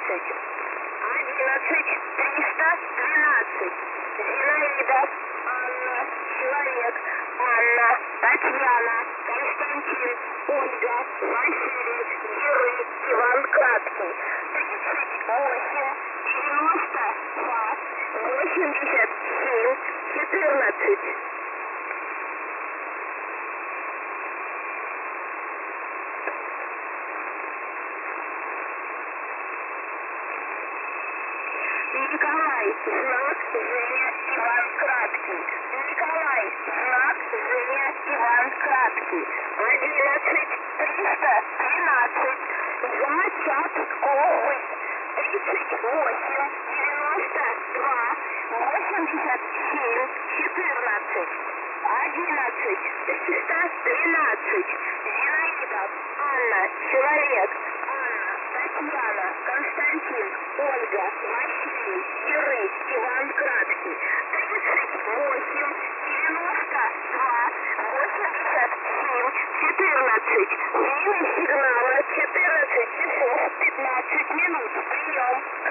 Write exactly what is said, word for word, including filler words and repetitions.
двенадцать. Одиннадцать. Триста двенадцать. Зинаида. Анна. Человек. Анна. Татьяна. Константин. Ольга. Василий. Герой. Иван Краткий. Тридцать восемь. Девяносто два. Восемьдесят семь. Четырнадцать. Николай, знак Женя, Иван Краткий. Николай, знак Женя, Иван Краткий. Одиннадцать, триста двенадцать. Зачатковый. Тридцать восемь, девяносто два, восемьдесят семь, четырнадцать. Одиннадцать, триста тринадцать. Зинаида, Анна, человек. Анна, Татьяна, Константин, Ольга, Василий, Герой, Иван Краткий. Тридцать восемь, девяносто два, восемьдесят семь, четырнадцать. Время сигнала четырнадцать часов пятнадцать минут. Прием.